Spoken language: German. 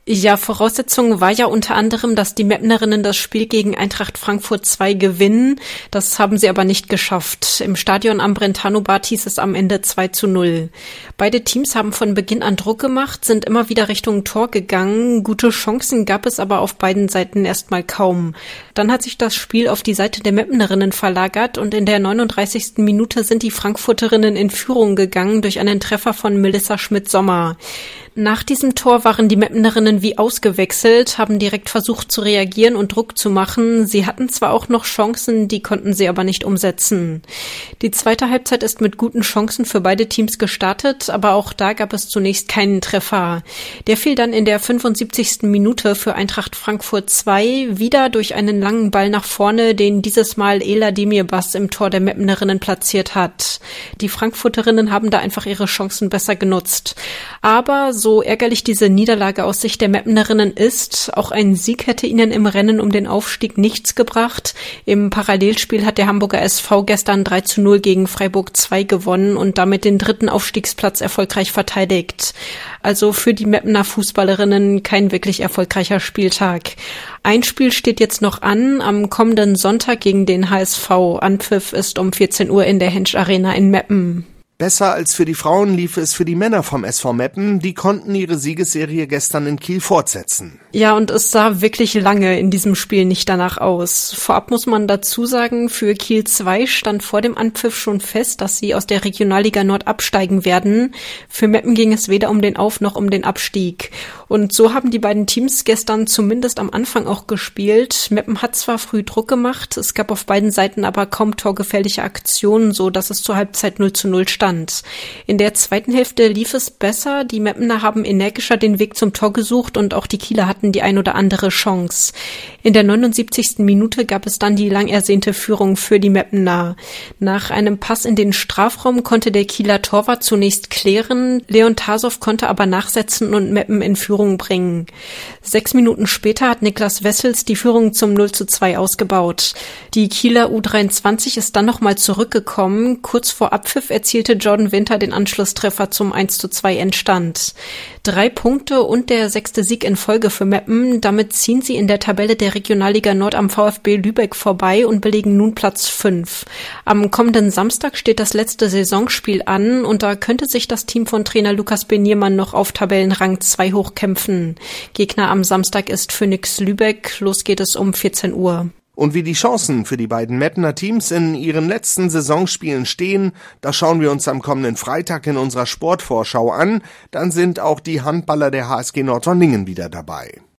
Ja, Voraussetzung war ja unter anderem, dass die Meppnerinnen das Spiel gegen Eintracht Frankfurt 2 gewinnen. Das haben sie aber nicht geschafft. Im Stadion am Brentano-Bad hieß es am Ende 2:0. Beide Teams haben von Beginn an Druck gemacht, sind immer wieder Richtung Tor gegangen. Gute Chancen gab es aber auf beiden Seiten erstmal kaum. Dann hat sich das Spiel auf die Seite der Meppnerinnen verlagert und in der 39. Minute sind die Frankfurterinnen in Führung gegangen durch einen Treffer von Melissa Schmidt-Sommer. Nach diesem Tor waren die Meppnerinnen wie ausgewechselt, haben direkt versucht zu reagieren und Druck zu machen. Sie hatten zwar auch noch Chancen, die konnten sie aber nicht umsetzen. Die zweite Halbzeit ist mit guten Chancen für beide Teams gestartet, aber auch da gab es zunächst keinen Treffer. Der fiel dann in der 75. Minute für Eintracht Frankfurt 2, wieder durch einen langen Ball nach vorne, den dieses Mal Ela Demirbas im Tor der Meppnerinnen platziert hat. Die Frankfurterinnen haben da einfach ihre Chancen besser genutzt. Aber so ärgerlich diese Niederlage aus Sicht der Meppnerinnen ist, auch ein Sieg hätte ihnen im Rennen um den Aufstieg nichts gebracht. Im Parallelspiel hat der Hamburger SV gestern 3:0 gegen Freiburg 2 gewonnen und damit den 3. Aufstiegsplatz erfolgreich verteidigt. Also für die Meppener Fußballerinnen kein wirklich erfolgreicher Spieltag. Ein Spiel steht jetzt noch an, am kommenden Sonntag gegen den HSV. Anpfiff ist um 14 Uhr in der Hensch Arena in Meppen. Besser als für die Frauen lief es für die Männer vom SV Meppen. Die konnten ihre Siegesserie gestern in Kiel fortsetzen. Ja, und es sah wirklich lange in diesem Spiel nicht danach aus. Vorab muss man dazu sagen, für Kiel 2 stand vor dem Anpfiff schon fest, dass sie aus der Regionalliga Nord absteigen werden. Für Meppen ging es weder um den Auf- noch um den Abstieg. Und so haben die beiden Teams gestern zumindest am Anfang auch gespielt. Meppen hat zwar früh Druck gemacht, es gab auf beiden Seiten aber kaum torgefährliche Aktionen, so dass es zur Halbzeit 0:0 stand. In der zweiten Hälfte lief es besser. Die Meppener haben energischer den Weg zum Tor gesucht und auch die Kieler hatten die ein oder andere Chance. In der 79. Minute gab es dann die lang ersehnte Führung für die Meppener. Nach einem Pass in den Strafraum konnte der Kieler Torwart zunächst klären. Leon Tasow konnte aber nachsetzen und Meppen in Führung bringen. 6 Minuten später hat Niklas Wessels die Führung zum 0:2 ausgebaut. Die Kieler U23 ist dann nochmal zurückgekommen. Kurz vor Abpfiff erzielte Jordan Winter den Anschlusstreffer zum 1:2 Endstand. 3 Punkte und der 6. Sieg in Folge für Meppen. Damit ziehen sie in der Tabelle der Regionalliga Nord am VfB Lübeck vorbei und belegen nun Platz 5. Am kommenden Samstag steht das letzte Saisonspiel an und da könnte sich das Team von Trainer Lukas Beniermann noch auf Tabellenrang 2 hochkämpfen. Gegner am Samstag ist Phoenix Lübeck. Los geht es um 14 Uhr. Und wie die Chancen für die beiden Meppener Teams in ihren letzten Saisonspielen stehen, das schauen wir uns am kommenden Freitag in unserer Sportvorschau an. Dann sind auch die Handballer der HSG Nordhorningen wieder dabei.